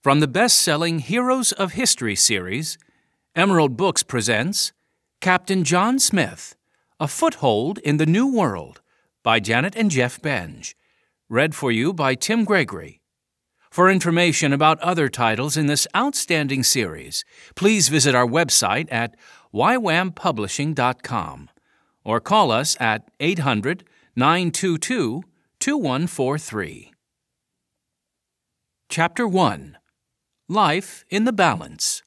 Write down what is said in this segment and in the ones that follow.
From the best-selling Heroes of History series, Emerald Books presents Captain John Smith, A Foothold in the New World by Janet and Jeff Benge. Read for you by Tim Gregory. For information about other titles in this outstanding series, please visit our website at ywampublishing.com or call us at 800-922-2143. Chapter 1. Life in the Balance.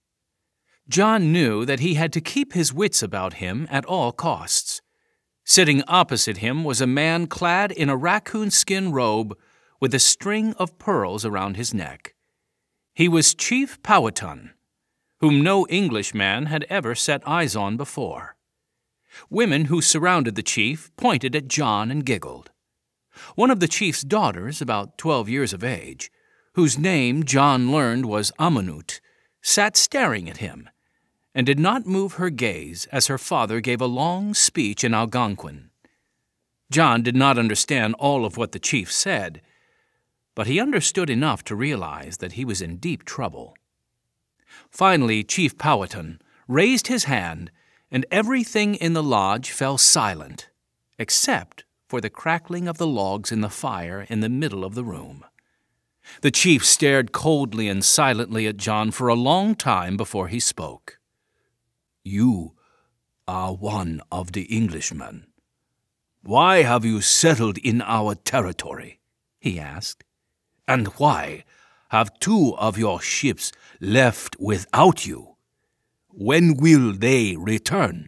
John knew that he had to keep his wits about him at all costs. Sitting opposite him was a man clad in a raccoon skin robe with a string of pearls around his neck. He was Chief Powhatan, whom no Englishman had ever set eyes on before. Women who surrounded the chief pointed at John and giggled. One of the chief's daughters, about 12 years of age, whose name John learned was Amonut, sat staring at him, and did not move her gaze as her father gave a long speech in Algonquin. John did not understand all of what the chief said, but he understood enough to realize that he was in deep trouble. Finally, Chief Powhatan raised his hand, and everything in the lodge fell silent, except for the crackling of the logs in the fire in the middle of the room. The chief stared coldly and silently at John for a long time before he spoke. "You are one of the Englishmen. Why have you settled in our territory?" he asked. "And why have two of your ships left without you? When will they return?"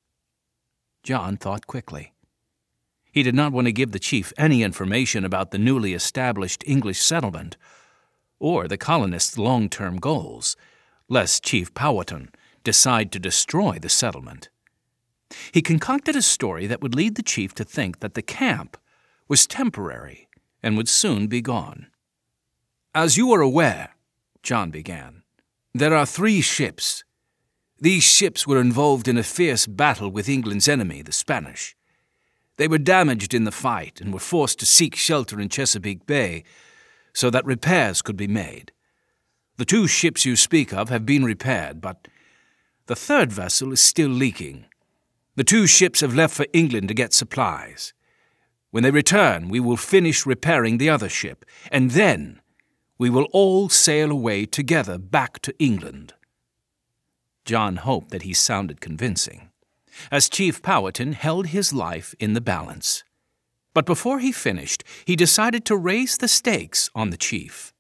John thought quickly. He did not want to give the chief any information about the newly established English settlement or the colonists' long-term goals, lest Chief Powhatan decide to destroy the settlement. He concocted a story that would lead the chief to think that the camp was temporary and would soon be gone. "As you are aware," John began, "there are 3 ships. These ships were involved in a fierce battle with England's enemy, the Spanish. They were damaged in the fight and were forced to seek shelter in Chesapeake Bay so that repairs could be made. The 2 ships you speak of have been repaired, but the 3rd vessel is still leaking. The 2 ships have left for England to get supplies. When they return, we will finish repairing the other ship, and then we will all sail away together back to England." John hoped that he sounded convincing, as Chief Powhatan held his life in the balance. But before he finished, he decided to raise the stakes on the chief.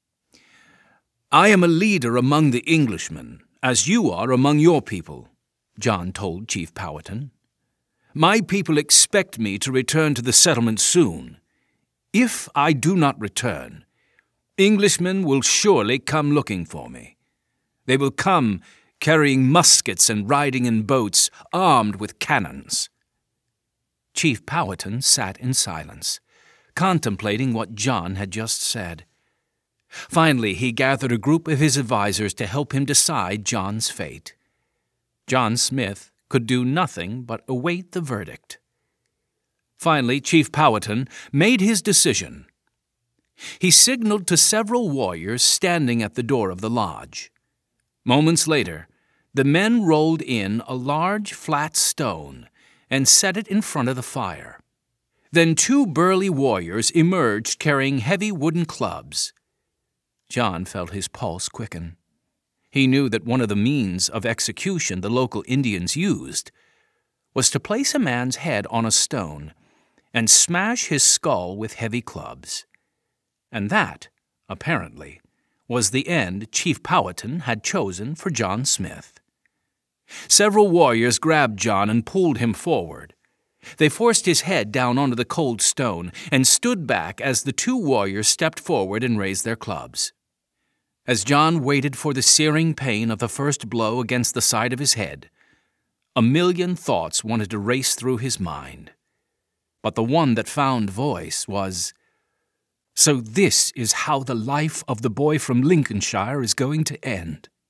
"I am a leader among the Englishmen, as you are among your people," John told Chief Powhatan. "My people expect me to return to the settlement soon. If I do not return, Englishmen will surely come looking for me. They will come carrying muskets and riding in boats armed with cannons." Chief Powhatan sat in silence, contemplating what John had just said. Finally, he gathered a group of his advisers to help him decide John's fate. John Smith could do nothing but await the verdict. Finally, Chief Powhatan made his decision. He signaled to several warriors standing at the door of the lodge. Moments later, the men rolled in a large flat stone and set it in front of the fire. Then 2 burly warriors emerged carrying heavy wooden clubs. John felt his pulse quicken. He knew that one of the means of execution the local Indians used was to place a man's head on a stone and smash his skull with heavy clubs. And that, apparently, was the end Chief Powhatan had chosen for John Smith. Several warriors grabbed John and pulled him forward. They forced his head down onto the cold stone and stood back as the 2 warriors stepped forward and raised their clubs. As John waited for the searing pain of the first blow against the side of his head, a million thoughts wanted to race through his mind. But the one that found voice was, "So this is how the life of the boy from Lincolnshire is going to end."